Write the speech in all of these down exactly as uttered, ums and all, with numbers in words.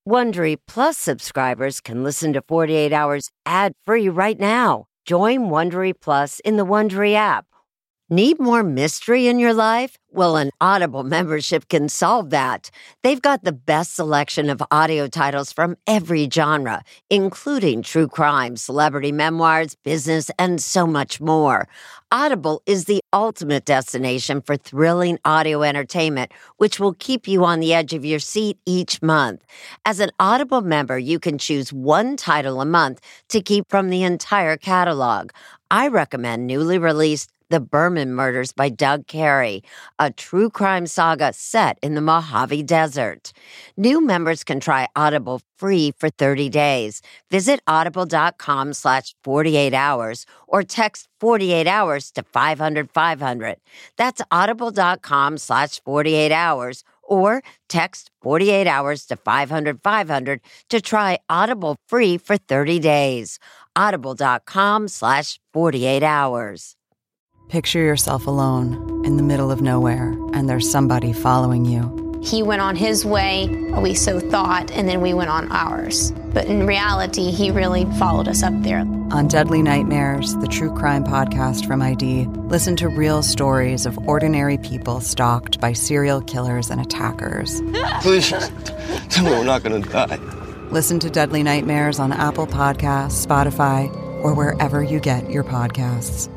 Wondery Plus subscribers can listen to forty-eight hours ad-free right now. Join Wondery Plus in the Wondery app. Need more mystery in your life? Well, an Audible membership can solve that. They've got the best selection of audio titles from every genre, including true crime, celebrity memoirs, business, and so much more. Audible is the ultimate destination for thrilling audio entertainment, which will keep you on the edge of your seat each month. As an Audible member, you can choose one title a month to keep from the entire catalog. I recommend newly released The Berman Murders by Doug Carey, a true crime saga set in the Mojave Desert. New members can try Audible free for thirty days. Visit audible.com slash 48 hours or text forty-eight hours to five hundred five hundred. That's audible.com slash 48 hours or text forty-eight hours to five hundred five hundred to try Audible free for thirty days. Audible.com slash 48 hours. Picture yourself alone in the middle of nowhere, and there's somebody following you. He went on his way, we so thought, and then we went on ours. But in reality, he really followed us up there. On Deadly Nightmares, the true crime podcast from I D, listen to real stories of ordinary people stalked by serial killers and attackers. Please, tell me we're not going to die. Listen to Deadly Nightmares on Apple Podcasts, Spotify, or wherever you get your podcasts.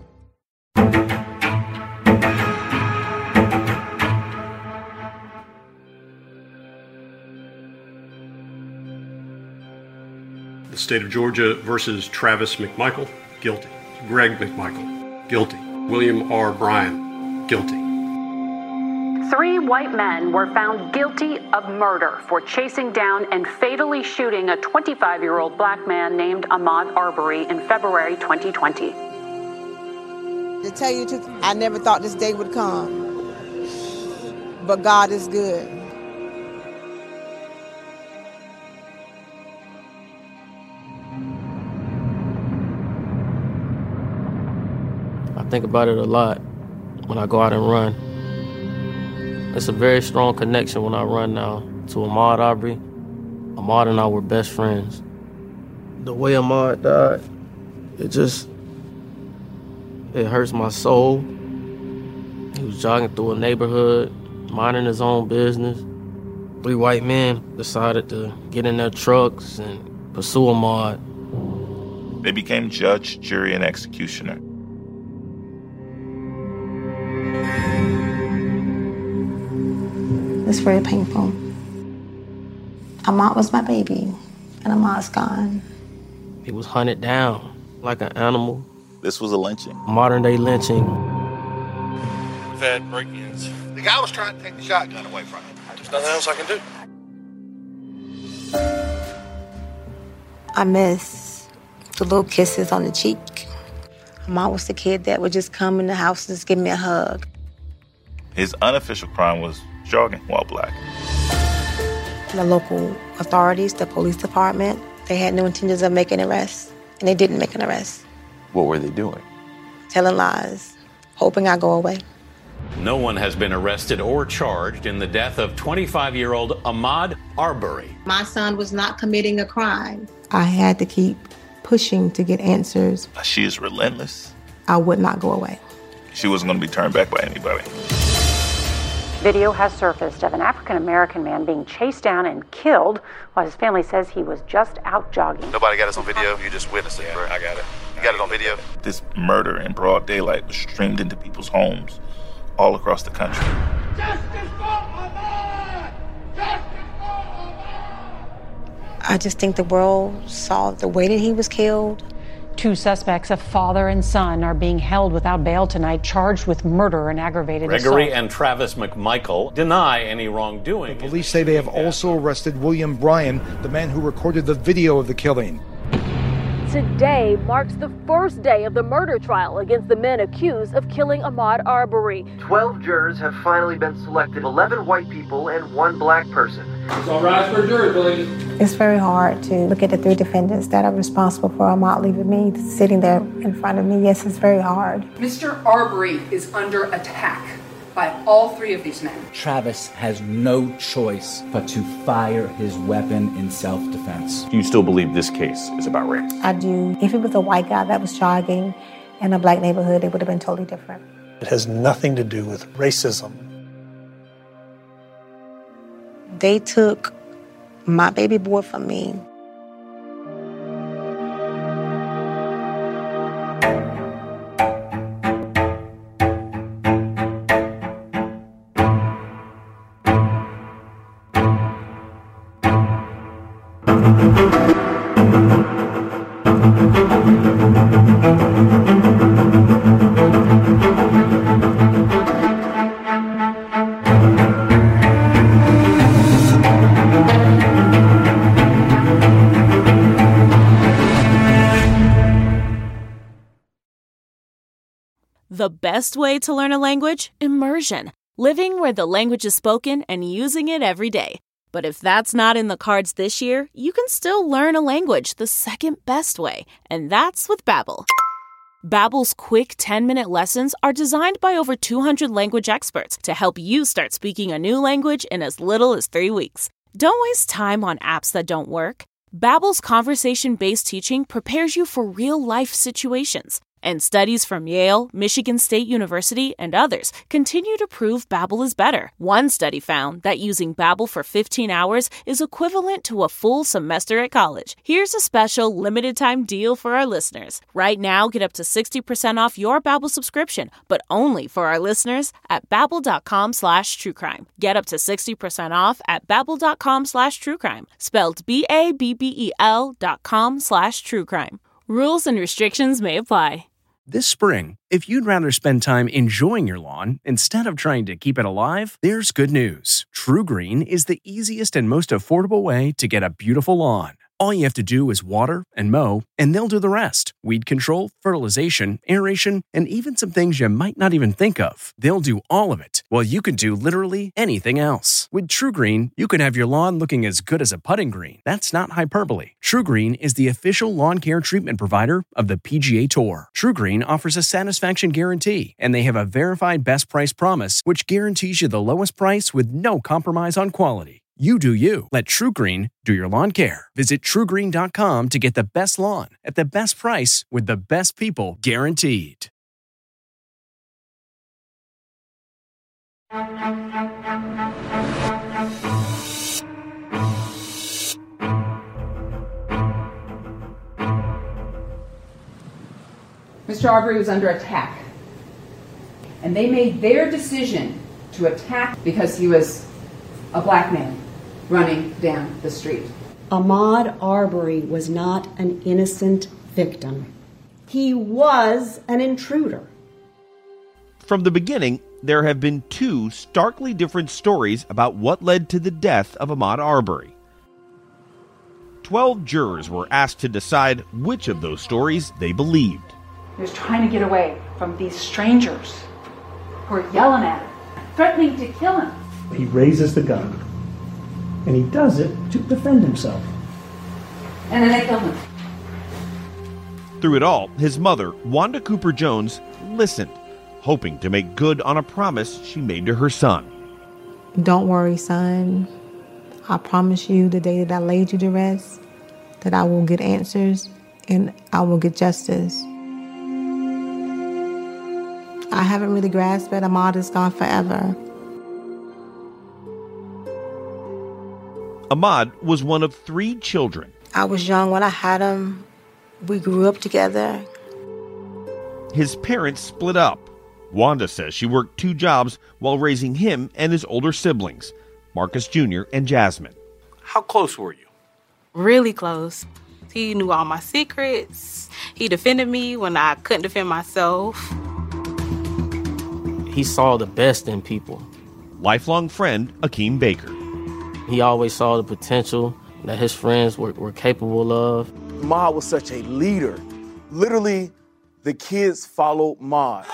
The state of Georgia versus Travis McMichael, guilty. Greg McMichael, guilty. William R. Bryan, guilty. Three white men were found guilty of murder for chasing down and fatally shooting a twenty-five-year-old black man named Ahmaud Arbery in February twenty twenty. To tell you the truth, I never thought this day would come. But God is good. I think about it a lot when I go out and run. It's a very strong connection when I run now to Ahmaud Arbery. Ahmaud and I were best friends. The way Ahmaud died, it just, it hurts my soul. He was jogging through a neighborhood, minding his own business. Three white men decided to get in their trucks and pursue Ahmaud. They became judge, jury, and executioner. It's very painful. Ahmaud was my baby, and Ahmaud's gone. He was hunted down like an animal. This was a lynching. Modern-day lynching. We've had break-ins. The guy was trying to take the shotgun away from him. There's nothing else I can do. I miss the little kisses on the cheek. Ahmaud was the kid that would just come in the house and just give me a hug. His unofficial crime was jogging while black. The local authorities, the police department, they had no intentions of making an arrest, and they didn't make an arrest. What were they doing? Telling lies, hoping I go away. No one has been arrested or charged in the death of twenty-five-year-old Ahmaud Arbery. My son was not committing a crime. I had to keep pushing to get answers. She is relentless. I would not go away. She wasn't going to be turned back by anybody. Video has surfaced of an African-American man being chased down and killed while his family says he was just out jogging. Nobody got us on video. You just witnessed it, bro. I got it. You got it on video. This murder in broad daylight was streamed into people's homes all across the country. Justice for Ahmaud! Justice for Ahmaud! I just think the world saw the way that he was killed. Two suspects, a father and son, are being held without bail tonight, charged with murder and aggravated Gregory assault. and Travis McMichael deny any wrongdoing. The police say they have also arrested William Bryan, the man who recorded the video of the killing. Today marks the first day of the murder trial against the men accused of killing Ahmaud Arbery. Twelve jurors have finally been selected, eleven white people and one black person. So rise for jury, please. It's very hard to look at the three defendants that are responsible for Ahmaud leaving me sitting there in front of me. Yes, it's very hard. Mister Arbery is under attack. by all three of these men. Travis has no choice but to fire his weapon in self-defense. Do you still believe this case is about race? I do. If it was a white guy that was jogging in a black neighborhood, it would have been totally different. It has nothing to do with racism. They took my baby boy from me. The best way to learn a language? Immersion. Living where the language is spoken and using it every day. But if that's not in the cards this year, you can still learn a language the second best way, and that's with Babbel. Babbel's quick ten-minute lessons are designed by over two hundred language experts to help you start speaking a new language in as little as three weeks. Don't waste time on apps that don't work. Babbel's conversation-based teaching prepares you for real-life situations. And studies from Yale, Michigan State University, and others continue to prove Babbel is better. One study found that using Babbel for fifteen hours is equivalent to a full semester at college. Here's a special limited-time deal for our listeners. Right now, get up to sixty percent off your Babbel subscription, but only for our listeners at babbel.com slash truecrime. Get up to sixty percent off at babbel.com slash truecrime. Spelled B A B B E L dot com slash truecrime. Rules and restrictions may apply. This spring, if you'd rather spend time enjoying your lawn instead of trying to keep it alive, there's good news. TruGreen is the easiest and most affordable way to get a beautiful lawn. All you have to do is water and mow, and they'll do the rest. Weed control, fertilization, aeration, and even some things you might not even think of. They'll do all of it, while you can do literally anything else. With TruGreen, you can have your lawn looking as good as a putting green. That's not hyperbole. TruGreen is the official lawn care treatment provider of the P G A Tour. TruGreen offers a satisfaction guarantee, and they have a verified best price promise, which guarantees you the lowest price with no compromise on quality. You do you. Let TruGreen do your lawn care. Visit True Green dot com to get the best lawn at the best price with the best people guaranteed. Mister Arbery was under attack, and they made their decision to attack because he was a black man running down the street. Ahmaud Arbery was not an innocent victim. He was an intruder. From the beginning, there have been two starkly different stories about what led to the death of Ahmaud Arbery. Twelve jurors were asked to decide which of those stories they believed. He was trying to get away from these strangers who were yelling at him, threatening to kill him. He raises the gun, and he does it to defend himself. And then they killed him. Through it all, his mother, Wanda Cooper Jones, listened, hoping to make good on a promise she made to her son. Don't worry, son. I promise you the day that I laid you to rest, that I will get answers and I will get justice. I haven't really grasped that Ahmaud is gone forever. Ahmaud was one of three children. I was young when I had him. We grew up together. His parents split up. Wanda says she worked two jobs while raising him and his older siblings, Marcus Junior and Jasmine. How close were you? Really close. He knew all my secrets. He defended me when I couldn't defend myself. He saw the best in people. Lifelong friend Akeem Baker. He always saw the potential that his friends were, were capable of. Ahmaud was such a leader. Literally, the kids followed Ahmaud.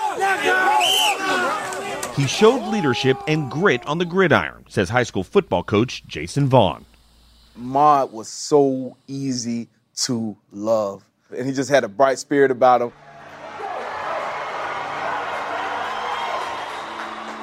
He showed leadership and grit on the gridiron, says high school football coach Jason Vaughn. Ahmaud was so easy to love, and he just had a bright spirit about him.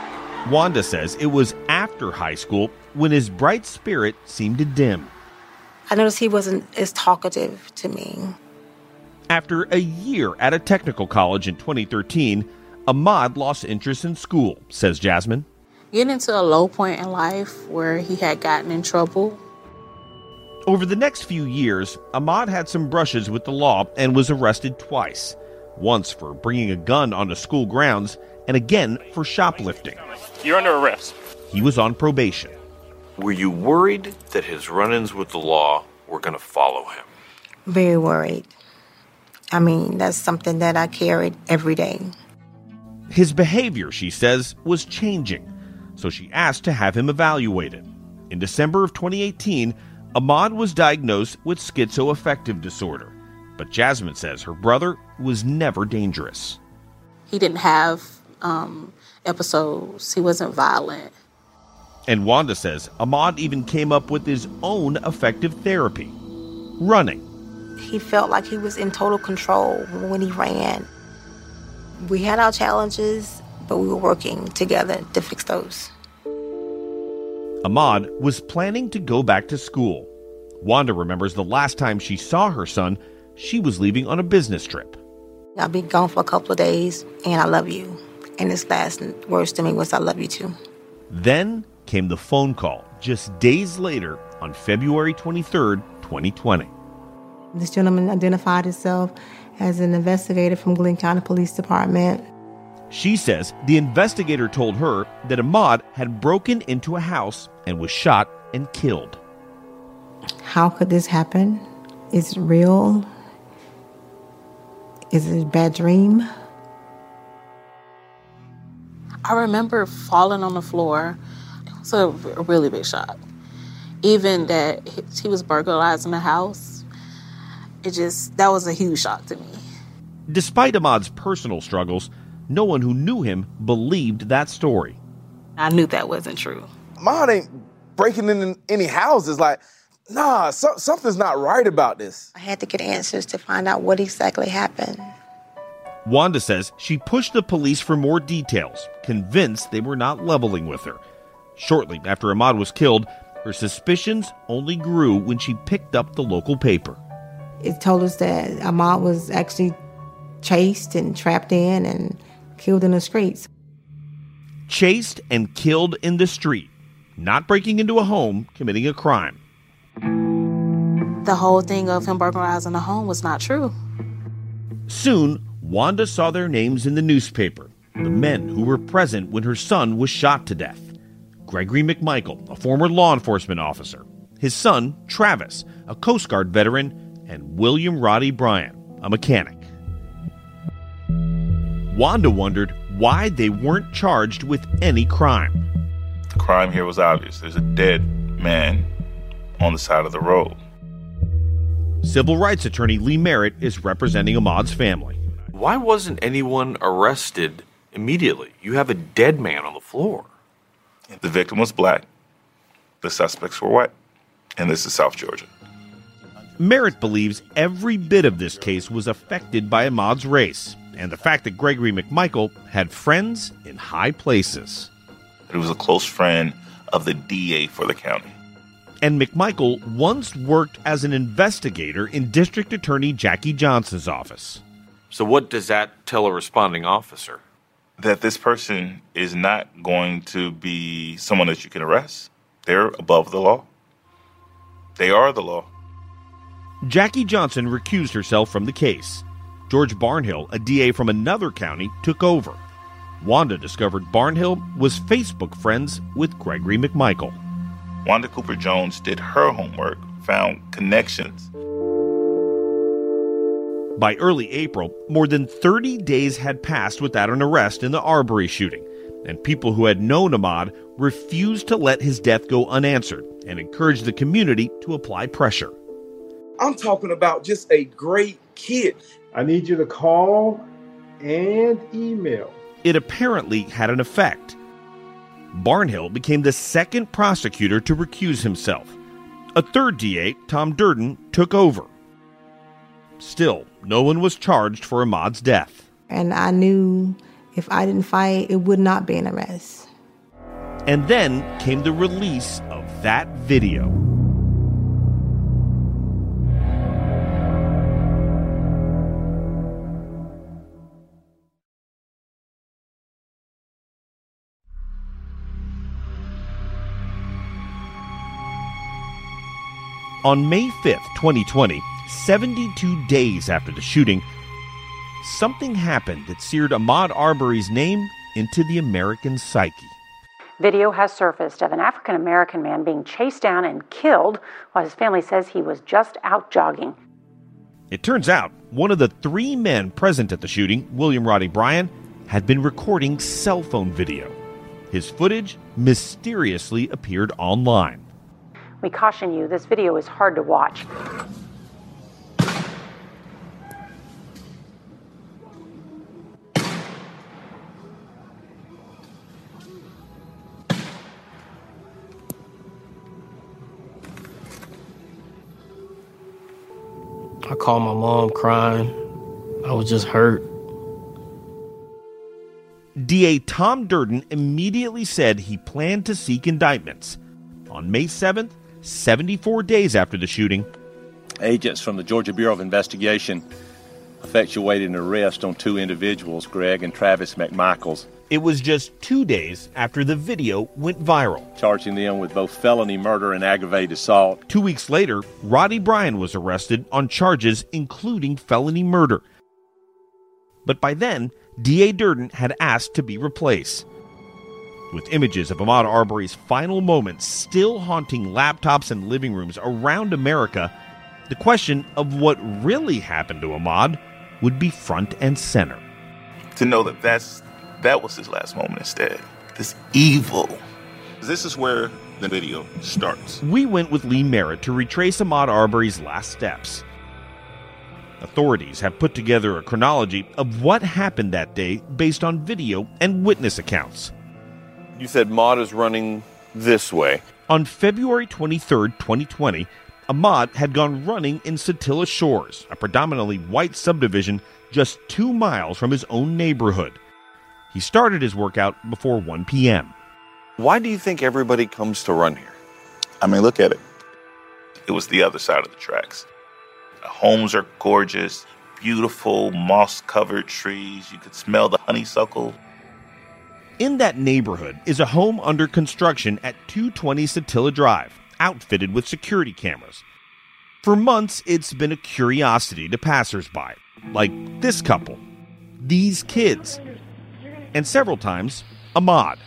Wanda says it was after high school when his bright spirit seemed to dim. I noticed he wasn't as talkative to me. After a year at a technical college in twenty thirteen, Ahmaud lost interest in school, says Jasmine. Getting into a low point in life where he had gotten in trouble. Over the next few years, Ahmaud had some brushes with the law and was arrested twice. Once for bringing a gun onto school grounds, and again for shoplifting. You're under arrest. He was on probation. Were you worried that his run-ins with the law were going to follow him? Very worried. I mean, that's something that I carried every day. His behavior, she says, was changing, so she asked to have him evaluated. In December of twenty eighteen, Ahmaud was diagnosed with schizoaffective disorder, but Jasmine says her brother was never dangerous. He didn't have um, episodes. He wasn't violent. And Wanda says Ahmaud even came up with his own effective therapy, running. He felt like he was in total control when he ran. We had our challenges, but we were working together to fix those. Ahmaud was planning to go back to school. Wanda remembers the last time she saw her son, she was leaving on a business trip. I'll be gone for a couple of days, and I love you. And his last words to me was, I love you too. Then came the phone call just days later on February twenty-third, twenty twenty. This gentleman identified himself as an investigator from Glenn County Police Department. She says the investigator told her that Ahmaud had broken into a house and was shot and killed. How could this happen? Is it real? Is it a bad dream? I remember falling on the floor. It was a really big shock. Even that he was burglarizing the house, it just, that was a huge shock to me. Despite Ahmaud's personal struggles, no one who knew him believed that story. I knew that wasn't true. Ahmaud ain't breaking into any houses. Like, nah, so, something's not right about this. I had to get answers to find out what exactly happened. Wanda says she pushed the police for more details, convinced they were not leveling with her. Shortly after Ahmaud was killed, her suspicions only grew when she picked up the local paper. It told us that Ahmaud was actually chased and trapped in and killed in the streets. Chased and killed in the street, not breaking into a home, committing a crime. The whole thing of him burglarizing the home was not true. Soon, Wanda saw their names in the newspaper, the men who were present when her son was shot to death. Gregory McMichael, a former law enforcement officer. His son, Travis, a Coast Guard veteran, and William Roddy Bryan, a mechanic. Wanda wondered why they weren't charged with any crime. The crime here was obvious. There's a dead man on the side of the road. Civil rights attorney Lee Merritt is representing Ahmaud's family. Why wasn't anyone arrested immediately? You have a dead man on the floor. The victim was black. The suspects were white. And this is South Georgia. Merritt believes every bit of this case was affected by Ahmaud's race and the fact that Gregory McMichael had friends in high places. He was a close friend of the D A for the county. And McMichael once worked as an investigator in District Attorney Jackie Johnson's office. So what does that tell a responding officer? That this person is not going to be someone that you can arrest. They're above the law. They are the law. Jackie Johnson recused herself from the case. George Barnhill, a D A from another county, took over. Wanda discovered Barnhill was Facebook friends with Gregory McMichael. Wanda Cooper Jones did her homework, found connections. By early April, more than thirty days had passed without an arrest in the Arbery shooting, and people who had known Ahmaud refused to let his death go unanswered and encouraged the community to apply pressure. I'm talking about just a great kid. I need you to call and email. It apparently had an effect. Barnhill became the second prosecutor to recuse himself. A third D A, Tom Durden, took over. Still, no one was charged for Ahmaud's death. And I knew if I didn't fight, it would not be an arrest. And then came the release of that video. On May fifth, twenty twenty, seventy-two days after the shooting, something happened that seared Ahmaud Arbery's name into the American psyche. Video has surfaced of an African-American man being chased down and killed while his family says he was just out jogging. It turns out one of the three men present at the shooting, William Roddy Bryan, had been recording cell phone video. His footage mysteriously appeared online. We caution you, this video is hard to watch. I called my mom crying. I was just hurt. D A Tom Durden immediately said he planned to seek indictments. On May seventh, seventy-four days after the shooting, agents from the Georgia Bureau of Investigation effectuated an arrest on two individuals, Greg and Travis McMichaels. It was just two days after the video went viral, charging them with both felony murder and aggravated assault. Two weeks later, Roddy Bryan was arrested on charges including felony murder. But by then, D A Durden had asked to be replaced. With images of Ahmaud Arbery's final moments still haunting laptops and living rooms around America, the question of what really happened to Ahmaud would be front and center. To know that that's, that was his last moment instead. This evil. This is where the video starts. We went with Lee Merritt to retrace Ahmaud Arbery's last steps. Authorities have put together a chronology of what happened that day based on video and witness accounts. You said Ahmaud is running this way. On February twenty-third, twenty twenty, Ahmaud had gone running in Satilla Shores, a predominantly white subdivision just two miles from his own neighborhood. He started his workout before one p.m. Why do you think everybody comes to run here? I mean, look at it. It was the other side of the tracks. The homes are gorgeous, beautiful, moss-covered trees. You could smell the honeysuckle. In that neighborhood is a home under construction at two twenty Satilla Drive, outfitted with security cameras. For months, it's been a curiosity to passersby, like this couple, these kids, and several times, Ahmaud.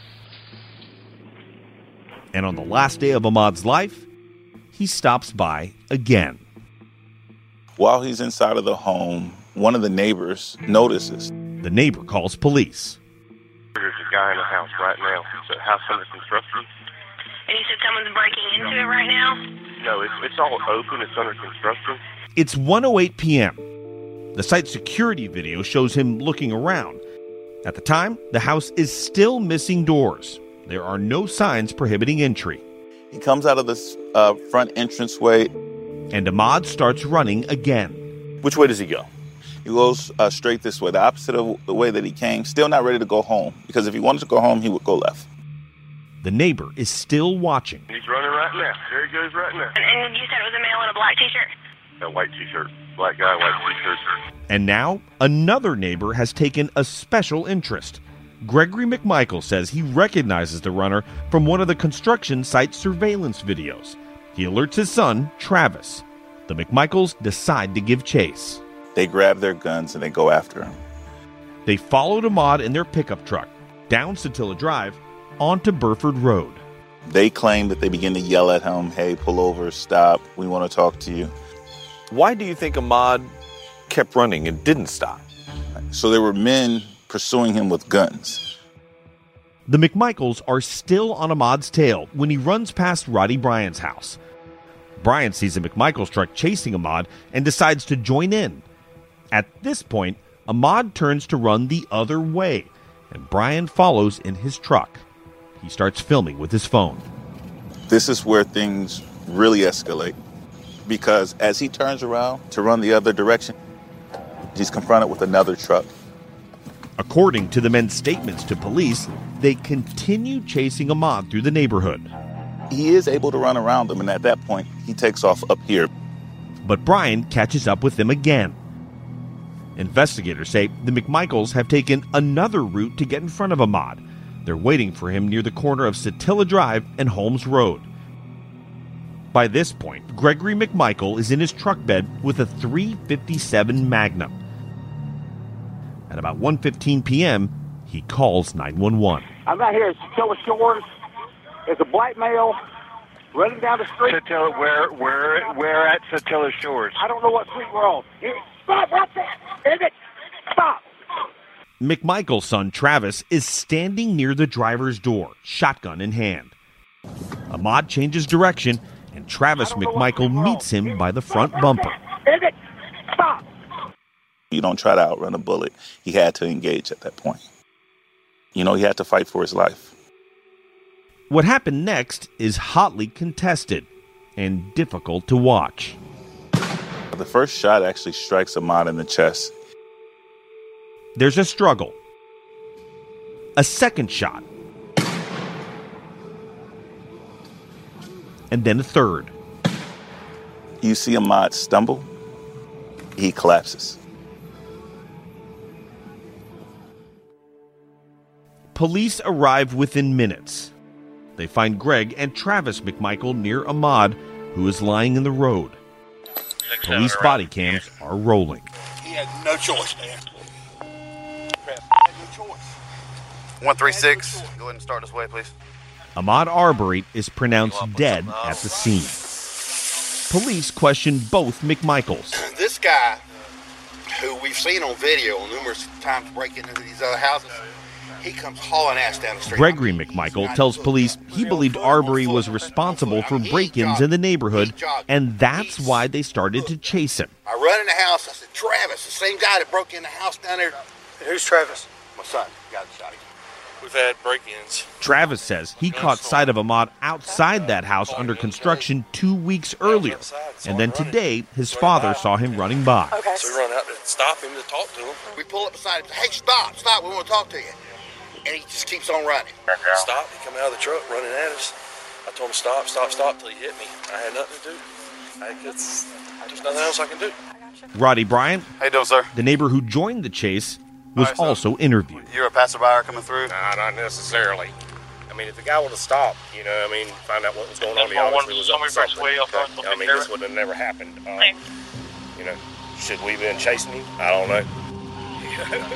And on the last day of Ahmaud's life, he stops by again. While he's inside of the home, one of the neighbors notices. The neighbor calls police. There's a guy in the house right now. It's a house under construction. And you said someone's breaking into it right now? No, it's, it's all open. It's under construction. It's one oh eight p.m. The site's security video shows him looking around. At the time, the house is still missing doors. There are no signs prohibiting entry. He comes out of this uh, front entranceway. And Ahmaud starts running again. Which way does he go? He goes uh, straight this way, the opposite of the way that he came. Still not ready to go home, because if he wanted to go home, he would go left. The neighbor is still watching. He's running right now. There he goes right now. And, and you said it was a male in a black t-shirt? A white t-shirt. Black guy, white t-shirt. And now, another neighbor has taken a special interest. Gregory McMichael says he recognizes the runner from one of the construction site surveillance videos. He alerts his son, Travis. The McMichaels decide to give chase. They grab their guns and they go after him. They followed Ahmaud in their pickup truck, down Satilla Drive, onto Burford Road. They claim that they begin to yell at him, hey, pull over, stop, we want to talk to you. Why do you think Ahmaud kept running and didn't stop? So there were men pursuing him with guns. The McMichaels are still on Ahmaud's tail when he runs past Roddy Bryan's house. Bryan sees the McMichaels truck chasing Ahmaud and decides to join in. At this point, Ahmaud turns to run the other way, and Bryan follows in his truck. He starts filming with his phone. This is where things really escalate, because as he turns around to run the other direction, he's confronted with another truck. According to the men's statements to police, they continue chasing Ahmaud through the neighborhood. He is able to run around them, and at that point, he takes off up here. But Brian catches up with them again. Investigators say the McMichaels have taken another route to get in front of Ahmaud. They're waiting for him near the corner of Satilla Drive and Holmes Road. By this point, Gregory McMichael is in his truck bed with a three fifty-seven Magnum. At about one fifteen p.m., he calls nine one one. I'm out here at Satilla Shores. There's a black male running down the street. Satilla, where, where, where at Satilla Shores? I don't know what street we're on. Here, stop right there. Is it? Stop. McMichael's son, Travis, is standing near the driver's door, shotgun in hand. Ahmaud changes direction, and Travis McMichael meets him by the front bumper. Is it? Stop. You don't try to outrun a bullet. He had to engage at that point. You know, he had to fight for his life. What happened next is hotly contested and difficult to watch. The first shot actually strikes Ahmaud in the chest. There's a struggle. A second shot. And then a third. You see Ahmaud stumble. He collapses. Police arrive within minutes. They find Greg and Travis McMichael near Ahmaud, who is lying in the road. Police body cams are rolling. He had no choice, man. He had no choice. one three six, go ahead and start this way, please. Ahmaud Arbery is pronounced dead at the scene. Police question both McMichaels. This guy, who we've seen on video numerous times breaking into these other houses, he comes hauling ass down the street. Gregory McMichael tells police he believed Arbery was responsible for break-ins in the neighborhood, and that's why they started to chase him. I run in the house. I said, Travis, the same guy that broke in the house down there. Who's Travis? My son. Got the shot. We've had break-ins. Travis says he caught sight of Ahmaud outside that house under construction two weeks earlier, and then today his father saw him running by. Okay. So we run out to stop him to talk to him. We pull up beside him. Hey, stop, stop. We want to talk to you. And he just keeps on running. Stop. He come out of the truck running at us. I told him stop, stop, stop till he hit me. I had nothing to do. I, it's, there's nothing else I can do. Roddy Bryant, How you doing, sir? the neighbor who joined the chase, was All right, so also interviewed. You're a passerby coming through? Nah, not necessarily. I mean, if the guy would have stopped, you know, I mean, find out what was going on, he obviously was up to something. I mean, this would have never happened. Uh, you know, should we have been chasing him? I don't know.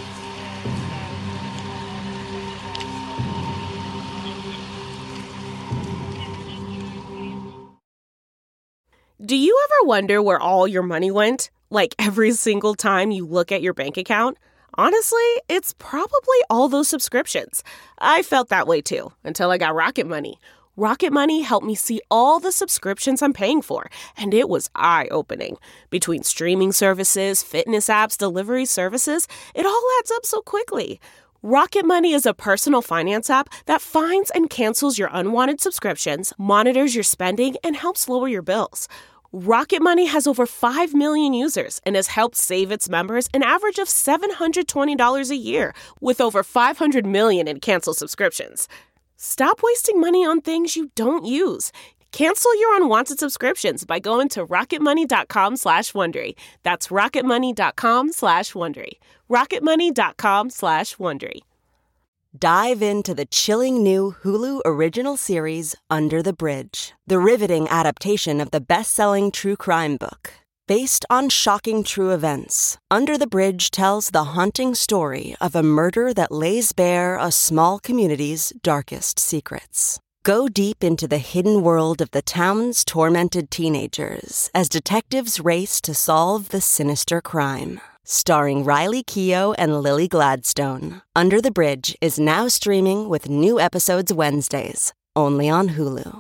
Do you ever wonder where all your money went? Like every single time you look at your bank account? Honestly, it's probably all those subscriptions. I felt that way too, until I got Rocket Money. Rocket Money helped me see all the subscriptions I'm paying for, and it was eye-opening. Between streaming services, fitness apps, delivery services, it all adds up so quickly. Rocket Money is a personal finance app that finds and cancels your unwanted subscriptions, monitors your spending, and helps lower your bills. Rocket Money has over five million users and has helped save its members an average of seven hundred twenty dollars a year, with over five hundred million in canceled subscriptions. Stop wasting money on things you don't use. Cancel your unwanted subscriptions by going to rocketmoney.com slash Wondery. That's rocketmoney.com slash Wondery. rocketmoney.com slash Wondery. Dive into the chilling new Hulu original series, Under the Bridge, the riveting adaptation of the best-selling true crime book. Based on shocking true events, Under the Bridge tells the haunting story of a murder that lays bare a small community's darkest secrets. Go deep into the hidden world of the town's tormented teenagers as detectives race to solve the sinister crime. Starring Riley Keough and Lily Gladstone, Under the Bridge is now streaming with new episodes Wednesdays, only on Hulu.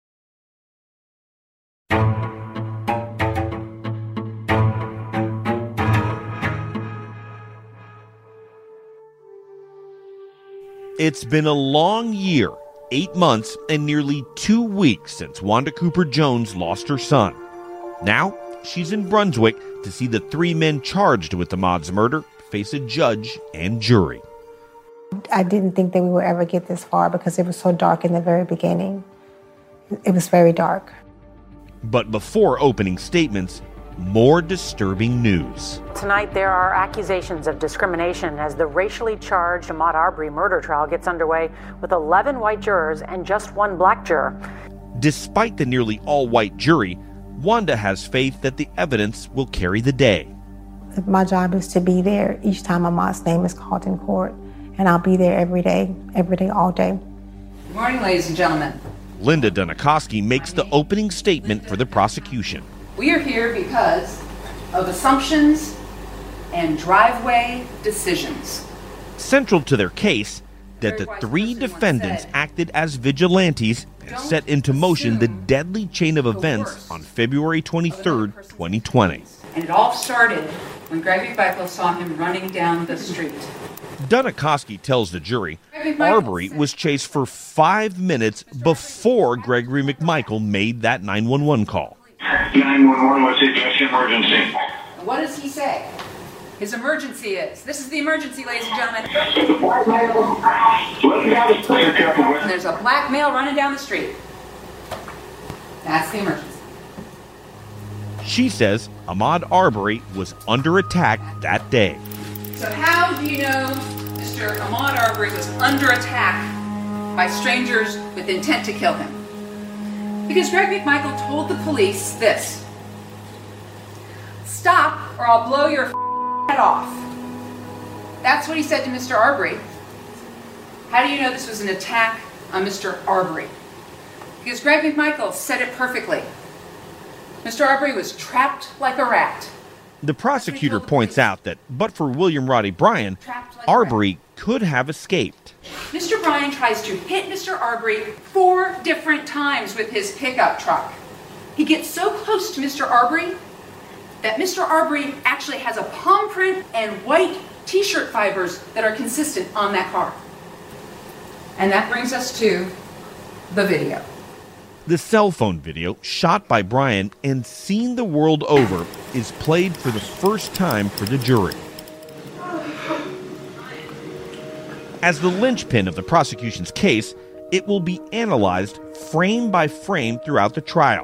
It's been a long year, eight months and nearly two weeks since Wanda Cooper Jones lost her son. Now, she's in Brunswick to see the three men charged with Ahmaud's murder face a judge and jury. I didn't think that we would ever get this far because it was so dark in the very beginning. It was very dark. But before opening statements, more disturbing news. Tonight, there are accusations of discrimination as the racially charged Ahmaud Arbery murder trial gets underway with eleven white jurors and just one black juror. Despite the nearly all-white jury, Wanda has faith that the evidence will carry the day. My job is to be there each time Ahmaud's name is called in court, and I'll be there every day, every day, all day. Good morning, ladies and gentlemen. Linda Dunikoski makes the opening statement for the prosecution. We are here because of assumptions and driveway decisions. Central to their case, that the three defendants acted as vigilantes and set into motion the deadly chain of events on February twenty-third, twenty twenty. And it all started when Gregory McMichael saw him running down the street. Dunikoski tells the jury Arbery was chased for five minutes before Gregory McMichael made that nine one one call. nine one one, what's the address emergency? And what does he say? His emergency is. This is the emergency, ladies and gentlemen. And there's a black male running down the street. That's the emergency. She says Ahmaud Arbery was under attack that day. So how do you know Mister Ahmaud Arbery was under attack by strangers with intent to kill him? Because Greg McMichael told the police this: "Stop or I'll blow your head off." That's what he said to Mister Arbery. How do you know this was an attack on Mister Arbery? Because Greg McMichael said it perfectly. Mister Arbery was trapped like a rat. The prosecutor points out that, but for William Roddy Bryan, Arbery could have escaped. Mister Bryan tries to hit Mister Arbery four different times with his pickup truck. He gets so close to Mister Arbery that Mister Arbery actually has a palm print and white t-shirt fibers that are consistent on that car. And that brings us to the video. The cell phone video, shot by Bryan and seen the world over, is played for the first time for the jury. As the linchpin of the prosecution's case, it will be analyzed frame by frame throughout the trial.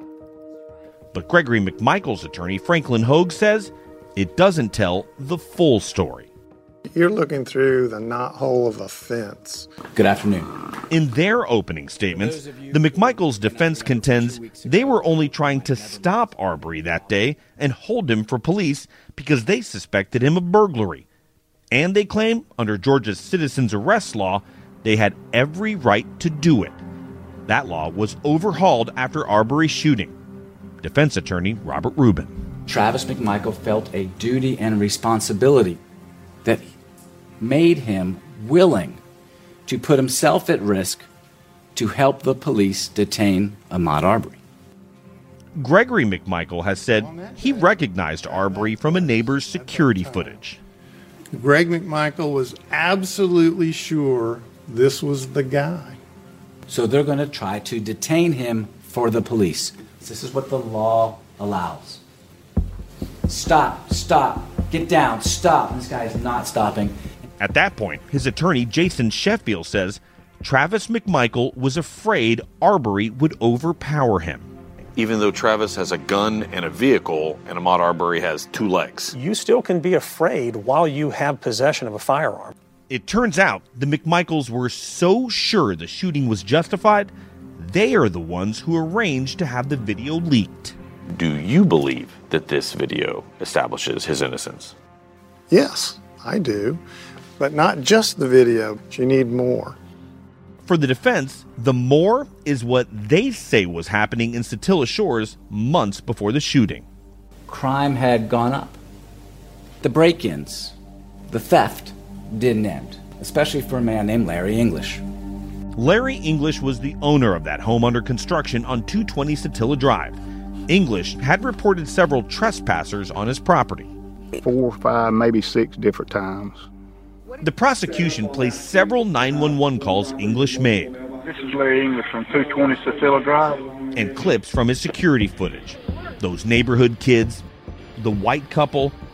But Gregory McMichael's attorney, Franklin Hogue, says it doesn't tell the full story. You're looking through the knothole of a fence. Good afternoon. In their opening statements, the McMichaels' defense contends they were only trying to stop Arbery that day and hold him for police because they suspected him of burglary. And they claim, under Georgia's citizens arrest law, they had every right to do it. That law was overhauled after Arbery's shooting. Defense attorney Robert Rubin. Travis McMichael felt a duty and responsibility that made him willing to put himself at risk to help the police detain Ahmaud Arbery. Gregory McMichael has said he recognized Arbery from a neighbor's security footage. Greg McMichael was absolutely sure this was the guy. So they're going to try to detain him for the police. This is what the law allows. Stop, stop, get down, stop. And this guy is not stopping. At that point, his attorney, Jason Sheffield, says Travis McMichael was afraid Arbery would overpower him. Even though Travis has a gun and a vehicle, and Ahmaud Arbery has two legs. You still can be afraid while you have possession of a firearm. It turns out the McMichaels were so sure the shooting was justified, they are the ones who arranged to have the video leaked. Do you believe that this video establishes his innocence? Yes, I do. But not just the video. You need more. For the defense, the more is what they say was happening in Satilla Shores months before the shooting. Crime had gone up. The break-ins, the theft didn't end, especially for a man named Larry English. Larry English was the owner of that home under construction on two twenty Satilla Drive. English had reported several trespassers on his property. Four, five, maybe six different times. The prosecution placed several nine one one calls English made. This is Larry English from two twenty Satilla Drive. And clips from his security footage. Those neighborhood kids, the white couple,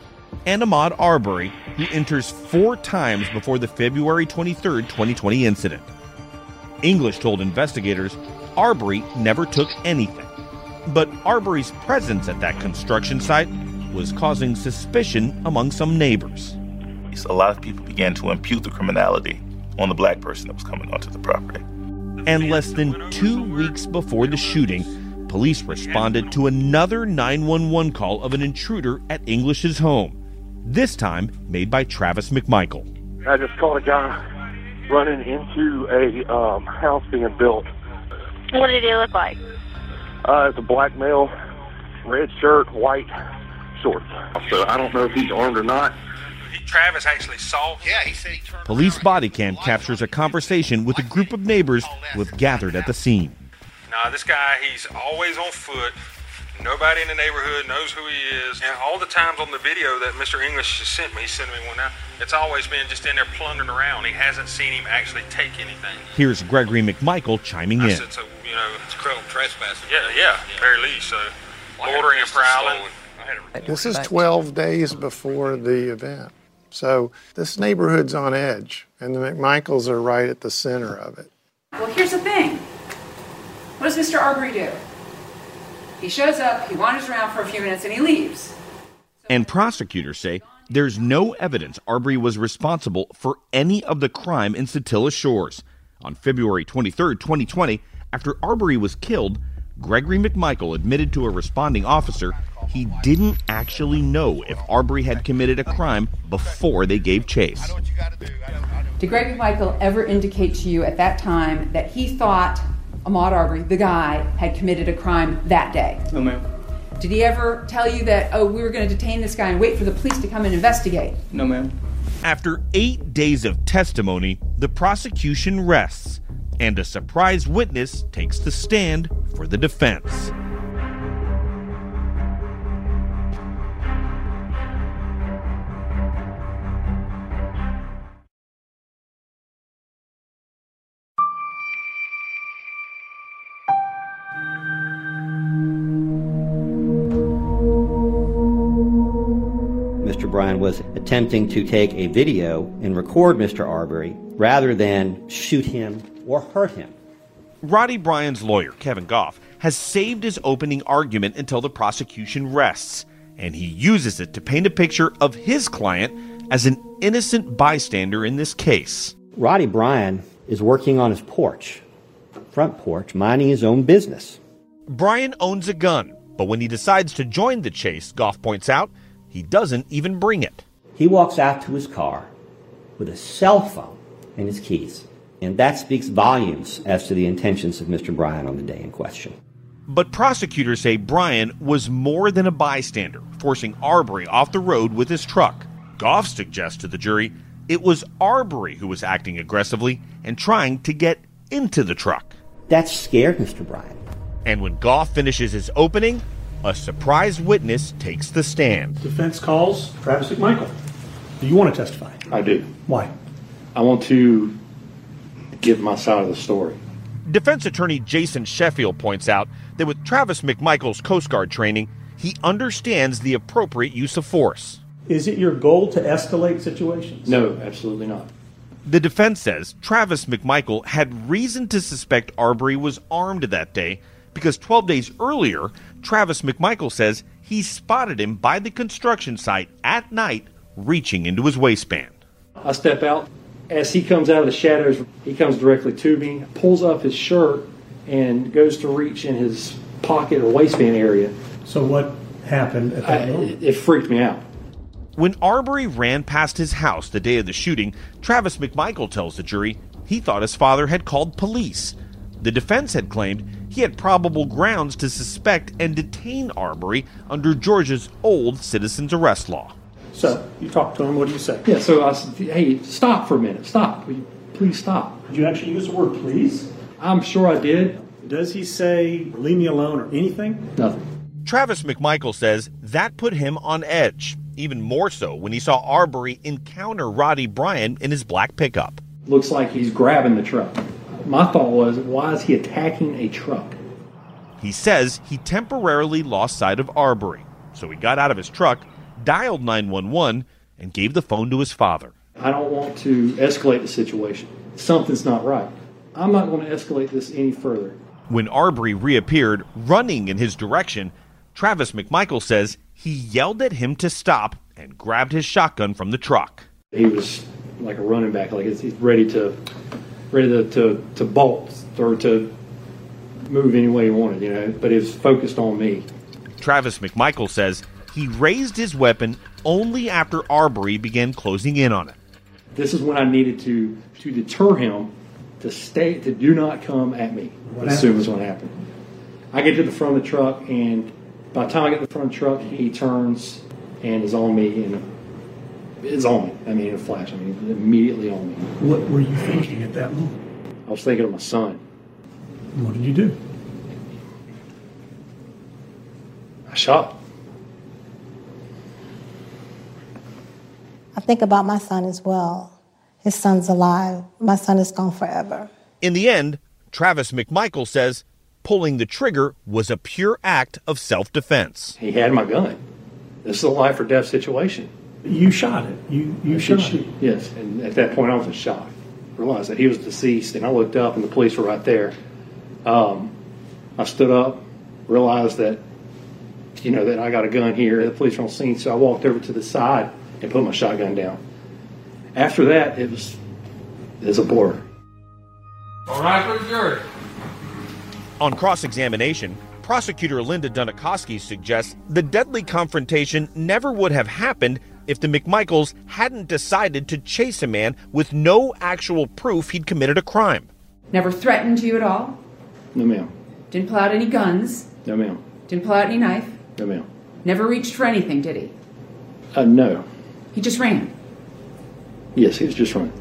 and Ahmaud Arbery, who enters four times before the February twenty-third, twenty twenty incident. English told investigators Arbery never took anything. But Arbery's presence at that construction site was causing suspicion among some neighbors. A lot of people began to impute the criminality on the black person that was coming onto the property. And less than two weeks before the shooting, police responded to another nine one one call of an intruder at English's home, this time made by Travis McMichael. I just caught a guy running into a um, house being built. What did he look like? Uh, it's a black male, red shirt, white shorts. So I don't know if he's armed or not. Travis actually saw. Yeah, he said he turned. Police body cam captures a conversation with a group of neighbors who have gathered at the scene. Nah, this guy, he's always on foot. Nobody in the neighborhood knows who he is. And all the times on the video that Mister English has sent me, he sent me one now, it's always been just in there plundering around. He hasn't seen him actually take anything. Here's Gregory McMichael chiming in. I said, so, you know, it's criminal trespassing. Yeah, yeah, yeah, very least. So, loitering and prowling. This is twelve days before the event. So this neighborhood's on edge, and the McMichaels are right at the center of it. Well, here's the thing. What does Mister Arbery do? He shows up, he wanders around for a few minutes, and he leaves. And prosecutors say there's no evidence Arbery was responsible for any of the crime in Satilla Shores. On February twenty-third, twenty twenty, after Arbery was killed, Gregory McMichael admitted to a responding officer he didn't actually know if Arbery had committed a crime before they gave chase. Did Greg McMichael ever indicate to you at that time that he thought Ahmaud Arbery, the guy, had committed a crime that day? No, ma'am. Did he ever tell you that, oh, we were going to detain this guy and wait for the police to come and investigate? No, ma'am. After eight days of testimony, the prosecution rests, and a surprise witness takes the stand for the defense. Mister Bryan was attempting to take a video and record Mister Arbery rather than shoot him or hurt him. Roddy Bryan's lawyer, Kevin Goff, has saved his opening argument until the prosecution rests, and he uses it to paint a picture of his client as an innocent bystander in this case. Roddy Bryan is working on his porch, front porch, minding his own business. Bryan owns a gun, but when he decides to join the chase, Goff points out, he doesn't even bring it. He walks out to his car with a cell phone and his keys. And that speaks volumes as to the intentions of Mister Bryan on the day in question. But prosecutors say Bryan was more than a bystander, forcing Arbery off the road with his truck. Goff suggests to the jury it was Arbery who was acting aggressively and trying to get into the truck. That scared Mister Bryan. And when Goff finishes his opening, a surprise witness takes the stand. Defense calls Travis McMichael. Do you want to testify? I do. Why? I want to give my side of the story. Defense attorney Jason Sheffield points out that with Travis McMichael's Coast Guard training, he understands the appropriate use of force. Is it your goal to escalate situations? No, absolutely not. The defense says Travis McMichael had reason to suspect Arbery was armed that day because twelve days earlier, Travis McMichael says he spotted him by the construction site at night, reaching into his waistband. I step out. As he comes out of the shadows, he comes directly to me, pulls up his shirt, and goes to reach in his pocket or waistband area. So what happened at that I, moment? It freaked me out. When Arbery ran past his house the day of the shooting, Travis McMichael tells the jury he thought his father had called police. The defense had claimed he had probable grounds to suspect and detain Arbery under Georgia's old citizen's arrest law. So, you talked to him, what do you say? Yeah, so I said, hey, stop for a minute, stop, will you please stop. Did you actually use the word please? I'm sure I did. Does he say, leave me alone or anything? Nothing. Travis McMichael says that put him on edge, even more so when he saw Arbery encounter Roddy Bryan in his black pickup. Looks like he's grabbing the truck. My thought was, why is he attacking a truck? He says he temporarily lost sight of Arbery, so he got out of his truck dialed nine one one and gave the phone to his father. I don't want to escalate the situation. Something's not right. I'm not going to escalate this any further. When Arbery reappeared, running in his direction, Travis McMichael says he yelled at him to stop and grabbed his shotgun from the truck. He was like a running back, like he's ready to ready to, to, to bolt or to move any way he wanted, you know, but he was focused on me. Travis McMichael says he raised his weapon only after Arbery began closing in on him. This is when I needed to to deter him to stay, to do not come at me. What as soon as what happened. I get to the front of the truck, and by the time I get to the front of the truck, he turns and is on me, and it's on me. I mean, in a flash. I mean, immediately on me. What were you thinking at that moment? I was thinking of my son. What did you do? I shot. I think about my son as well. His son's alive. My son is gone forever. In the end, Travis McMichael says pulling the trigger was a pure act of self-defense. He had my gun. This is a life or death situation. You shot it. You you I shot shoot. it. Yes, and at that point I was in shock. Realized that he was deceased, and I looked up and the police were right there. Um, I stood up, realized that, you know, that I got a gun here. The police were on scene, so I walked over to the side and put my shotgun down. After that, it was, it was a blur. All right, for the jury. On cross-examination, prosecutor Linda Dunikoski suggests the deadly confrontation never would have happened if the McMichaels hadn't decided to chase a man with no actual proof he'd committed a crime. Never threatened you at all? No, ma'am. Didn't pull out any guns? No, ma'am. Didn't pull out any knife? No, ma'am. Never reached for anything, did he? Uh, no. He just ran? Yes, he was just running.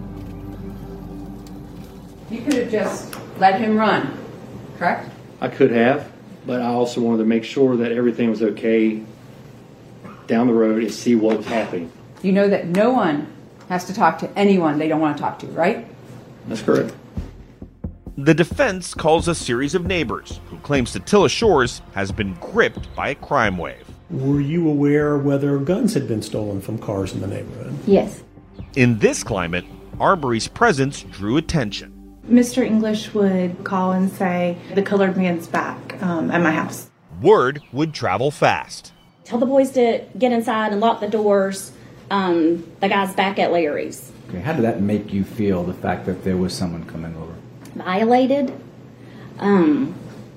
You could have just let him run, correct? I could have, but I also wanted to make sure that everything was okay down the road and see what was happening. You know that no one has to talk to anyone they don't want to talk to, right? That's correct. The defense calls a series of neighbors who claim Satilla Shores has been gripped by a crime wave. Were you aware whether guns had been stolen from cars in the neighborhood? Yes. In this climate, Arbery's presence drew attention. Mister English would call and say, the colored man's back um, at my house. Word would travel fast. Tell the boys to get inside and lock the doors. Um, the guy's back at Larry's. Okay, how did that make you feel, the fact that there was someone coming over? Violated. Um,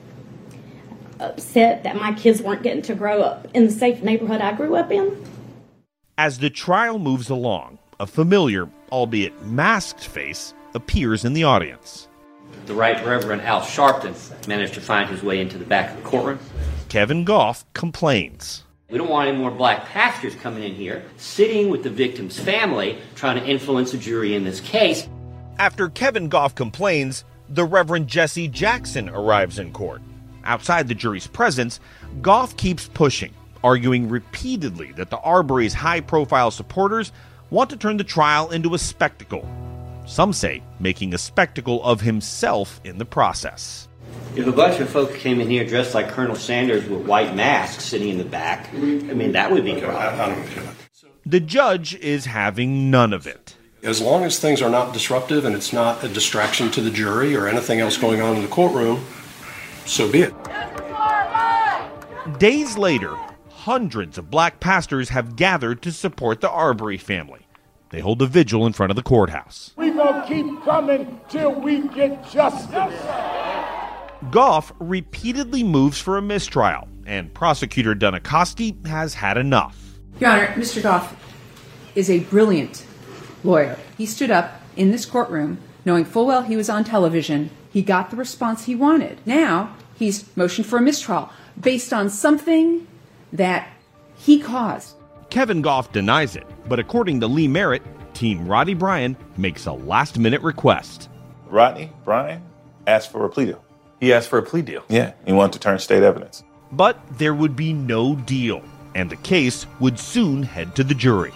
upset that my kids weren't getting to grow up in the safe neighborhood I grew up in. As the trial moves along, a familiar, albeit masked face appears in the audience. The Right Reverend Al Sharpton managed to find his way into the back of the courtroom. Kevin Goff complains. We don't want any more black pastors coming in here, sitting with the victim's family, trying to influence a jury in this case. After Kevin Goff complains, the Reverend Jesse Jackson arrives in court. Outside the jury's presence, Goff keeps pushing, arguing repeatedly that the Arbery's high-profile supporters want to turn the trial into a spectacle. Some say making a spectacle of himself in the process. If a bunch of folks came in here dressed like Colonel Sanders with white masks sitting in the back, I mean, that would be a problem. The judge is having none of it. As long as things are not disruptive and it's not a distraction to the jury or anything else going on in the courtroom, so be it. Days later, hundreds of black pastors have gathered to support the Arbery family. They hold a vigil in front of the courthouse. We're going to keep coming till we get justice. Goff repeatedly moves for a mistrial, and prosecutor Dunikoski has had enough. Your Honor, Mister Goff is a brilliant lawyer. He stood up in this courtroom knowing full well he was on television. He got the response he wanted. Now he's motioned for a mistrial based on something that he caused. Kevin Goff denies it, but according to Lee Merritt, Team Roddy Bryan makes a last-minute request. Rodney Bryan asked for a plea deal. He asked for a plea deal? Yeah, he wanted to turn state evidence. But there would be no deal, and the case would soon head to the jury.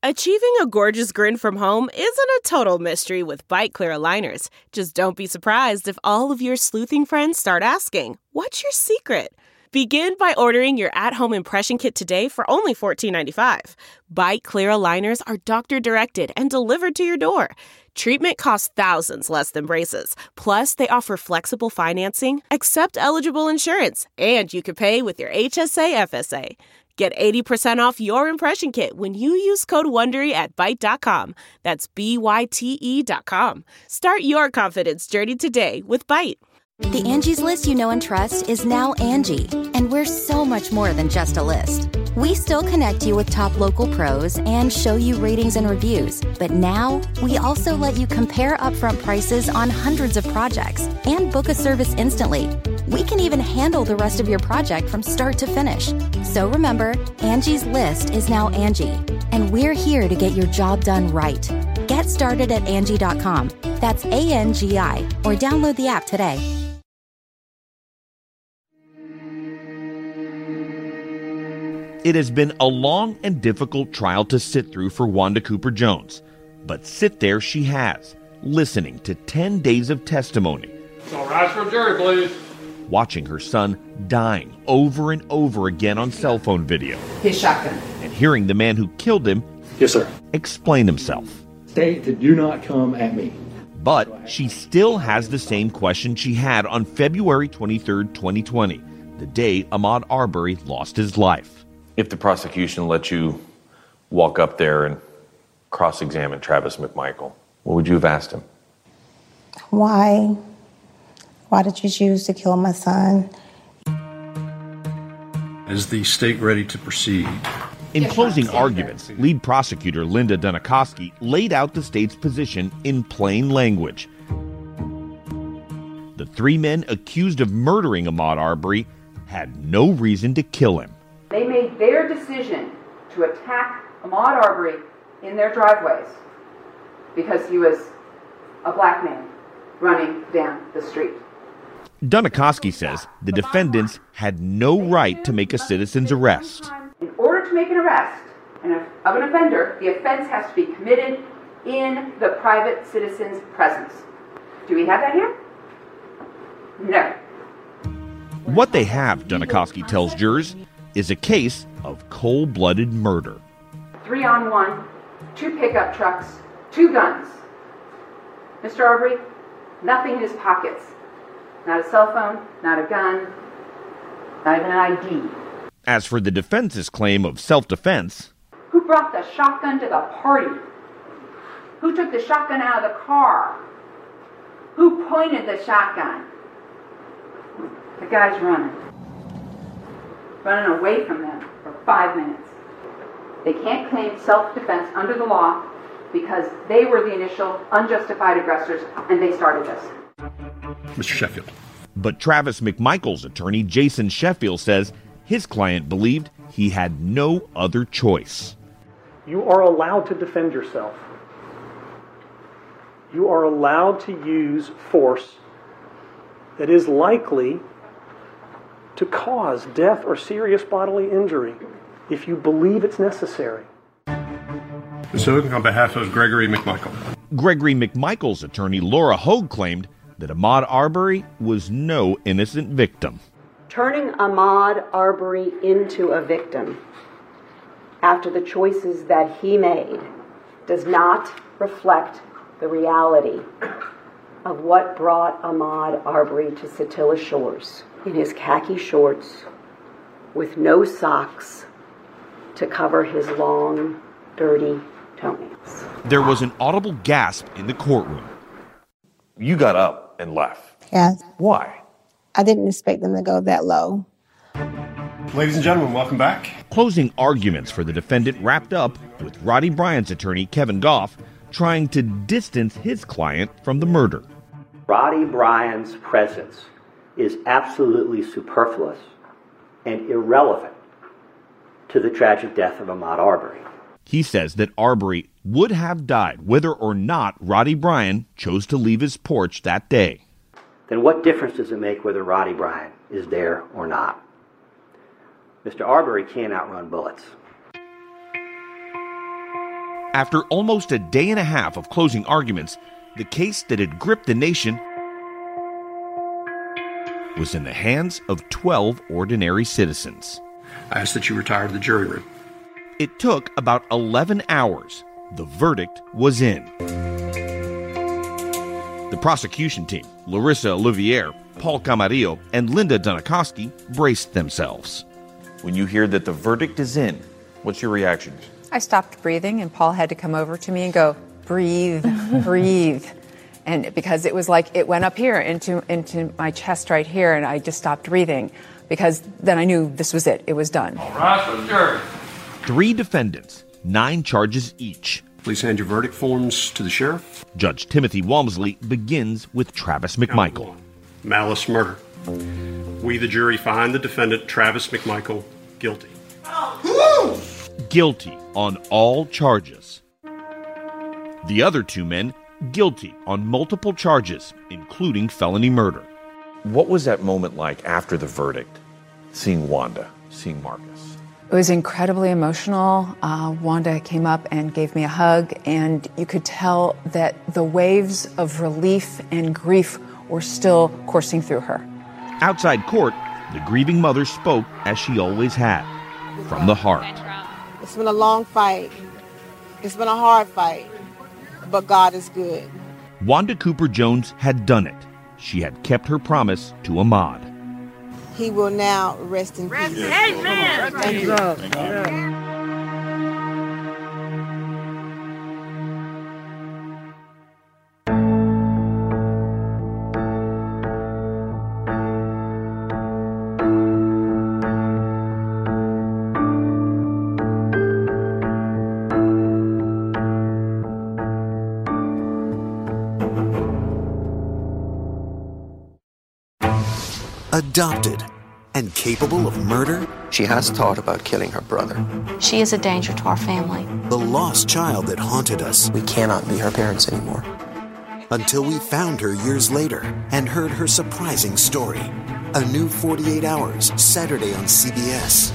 Achieving a gorgeous grin from home isn't a total mystery with Byte Clear aligners. Just don't be surprised if all of your sleuthing friends start asking, "What's your secret?" Begin by ordering your at-home impression kit today for only fourteen ninety-five. Byte Clear aligners are doctor-directed and delivered to your door. Treatment costs thousands less than braces. Plus, they offer flexible financing, accept eligible insurance, and you can pay with your H S A F S A. Get eighty percent off your impression kit when you use code WONDERY at byte dot com. That's B Y T E dot com. Start your confidence journey today with Byte. The Angie's List you know and trust is now Angie, and we're so much more than just a list. We still connect you with top local pros and show you ratings and reviews, but now we also let you compare upfront prices on hundreds of projects and book a service instantly. We can even handle the rest of your project from start to finish. So remember, Angie's List is now Angie, and we're here to get your job done right. Get started at Angie dot com. That's A N G I, or download the app today. It has been a long and difficult trial to sit through for Wanda Cooper Jones, but sit there she has, listening to ten days of testimony. All rise for a jury, please. Watching her son dying over and over again on cell phone video. His shotgun. And hearing the man who killed him, yes, sir, explain himself. Stay, do not come at me. But she still has the same question she had on February twenty-third, twenty twenty, the day Ahmaud Arbery lost his life. If the prosecution let you walk up there and cross-examine Travis McMichael, what would you have asked him? Why? Why did you choose to kill my son? Is the state ready to proceed? In closing arguments, lead prosecutor Linda Dunikoski laid out the state's position in plain language. The three men accused of murdering Ahmaud Arbery had no reason to kill him. They made their decision to attack Ahmaud Arbery in their driveways because he was a black man running down the street. Dunikoski says the defendants had no right to make a citizen's arrest. In order to make an arrest of an offender, the offense has to be committed in the private citizen's presence. Do we have that here? No. What they have, Dunikoski tells jurors, is a case of cold-blooded murder. Three on one, two pickup trucks, two guns. Mister Arbery, nothing in his pockets. Not a cell phone, not a gun, not even an I D. As for the defense's claim of self-defense, who brought the shotgun to the party? Who took the shotgun out of the car? Who pointed the shotgun? The guy's running. Running away from them for five minutes. They can't claim self-defense under the law because they were the initial unjustified aggressors and they started this. Mister Sheffield. But Travis McMichael's attorney, Jason Sheffield, says his client believed he had no other choice. You are allowed to defend yourself. You are allowed to use force that is likely to cause death or serious bodily injury if you believe it's necessary. So, on behalf of Gregory McMichael. Gregory McMichael's attorney, Laura Hogue, claimed that Ahmaud Arbery was no innocent victim. Turning Ahmaud Arbery into a victim after the choices that he made does not reflect the reality of what brought Ahmaud Arbery to Satilla Shores in his khaki shorts with no socks to cover his long, dirty toenails. There was an audible gasp in the courtroom. You got up and left. Yes. Why? I didn't expect them to go that low. Ladies and gentlemen, welcome back. Closing arguments for the defendant wrapped up with Roddy Bryan's attorney, Kevin Goff, trying to distance his client from the murder. Roddy Bryan's presence is absolutely superfluous and irrelevant to the tragic death of Ahmaud Arbery. He says that Arbery would have died whether or not Roddy Bryan chose to leave his porch that day. Then what difference does it make whether Roddy Bryan is there or not? Mister Arbery can't outrun bullets. After almost a day and a half of closing arguments, the case that had gripped the nation was in the hands of twelve ordinary citizens. I ask that you retire to the jury room. It took about eleven hours. The verdict was in. The prosecution team, Larissa Olivier, Paul Camarillo, and Linda Donakowski, braced themselves. When you hear that the verdict is in, what's your reaction? I stopped breathing, and Paul had to come over to me and go, breathe, breathe. And because it was like it went up here into, into my chest right here, and I just stopped breathing because then I knew this was it. It was done. All right, for the jury. Three defendants, nine charges each. Please hand your verdict forms to the sheriff. Judge Timothy Walmsley begins with Travis McMichael. Malice murder. We, the jury, find the defendant, Travis McMichael, guilty. Guilty on all charges. The other two men, guilty on multiple charges, including felony murder. What was that moment like after the verdict, seeing Wanda, seeing Marcus? It was incredibly emotional. Uh, Wanda came up and gave me a hug, and you could tell that the waves of relief and grief were still coursing through her. Outside court, the grieving mother spoke as she always had, from the heart. It's been a long fight. It's been a hard fight, but God is good. Wanda Cooper Jones had done it. She had kept her promise to Ahmaud. He will now rest in peace. Amen. Thank you. Thank you. Adopted and capable of murder? She has thought about killing her brother. She is a danger to our family. The lost child that haunted us. We cannot be her parents anymore. Until we found her years later and heard her surprising story. A new forty-eight hours, Saturday on C B S.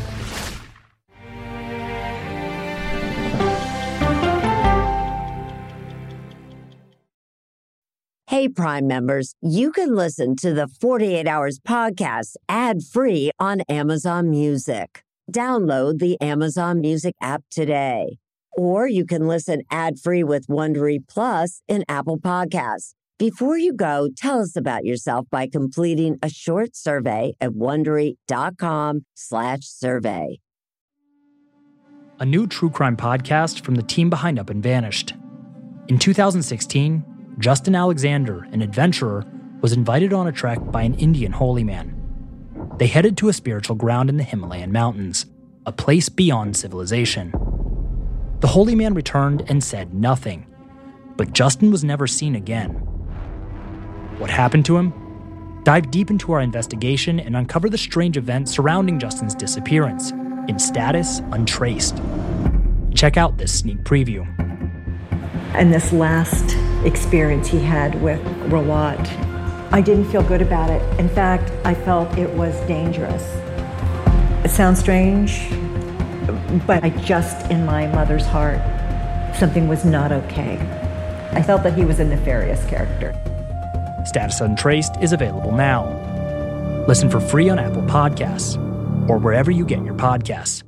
Hey, Prime members, you can listen to the forty-eight hours podcast ad-free on Amazon Music. Download the Amazon Music app today. Or you can listen ad-free with Wondery Plus in Apple Podcasts. Before you go, tell us about yourself by completing a short survey at Wondery.com slash survey. A new true crime podcast from the team behind Up and Vanished. In two thousand sixteen, Justin Alexander, an adventurer, was invited on a trek by an Indian holy man. They headed to a spiritual ground in the Himalayan mountains, a place beyond civilization. The holy man returned and said nothing, but Justin was never seen again. What happened to him? Dive deep into our investigation and uncover the strange events surrounding Justin's disappearance, in status untraced. Check out this sneak preview. And this last experience he had with Rawat, I didn't feel good about it. In fact, I felt it was dangerous. It sounds strange, but I just, in my mother's heart, something was not okay. I felt that he was a nefarious character. Status Untraced is available now. Listen for free on Apple Podcasts or wherever you get your podcasts.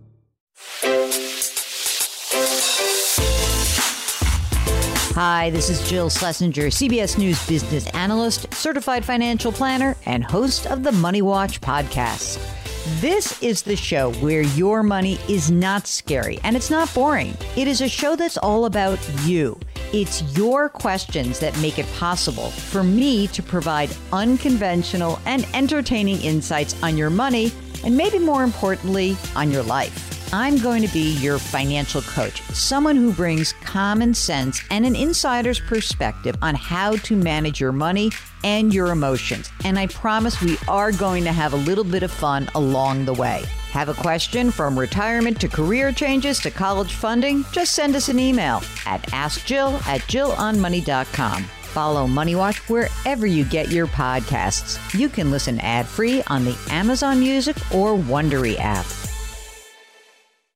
Hi, this is Jill Schlesinger, C B S News business analyst, certified financial planner, and host of the Money Watch podcast. This is the show where your money is not scary and it's not boring. It is a show that's all about you. It's your questions that make it possible for me to provide unconventional and entertaining insights on your money and maybe more importantly, on your life. I'm going to be your financial coach, someone who brings common sense and an insider's perspective on how to manage your money and your emotions. And I promise we are going to have a little bit of fun along the way. Have a question from retirement to career changes to college funding? Just send us an email at askjill at jill on money dot com. Follow Money Watch wherever you get your podcasts. You can listen ad-free on the Amazon Music or Wondery app.